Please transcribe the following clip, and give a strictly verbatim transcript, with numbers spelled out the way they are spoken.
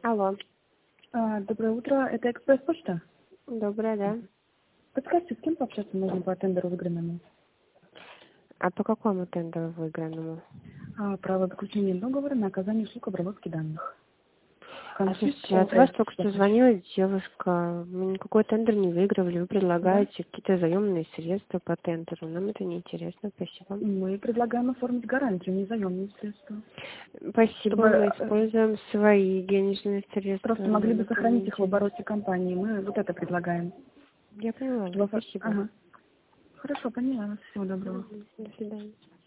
Алло. А, доброе утро. Это экспресс-почта? Доброе, да. Подскажите, с кем пообщаться можно по тендеру выигранному? А по какому тендеру выигранному? А, право заключения договора на оказание услуг обработки данных. А слушайте, от вас только что звонила девушка. Мы никакой тендер не выигрывали. Вы предлагаете Да? какие-то заемные средства по тендеру. Нам это не интересно. Спасибо. Мы предлагаем оформить гарантию, не заемные средства. Спасибо. Чтобы Мы э, используем свои денежные средства. просто могли Нам бы это не сохранить их в интересно. обороте компании. Мы вот это предлагаем. Я поняла. Чтобы... Спасибо. Ага. Хорошо, поняла. Всего доброго. Мгм. До свидания.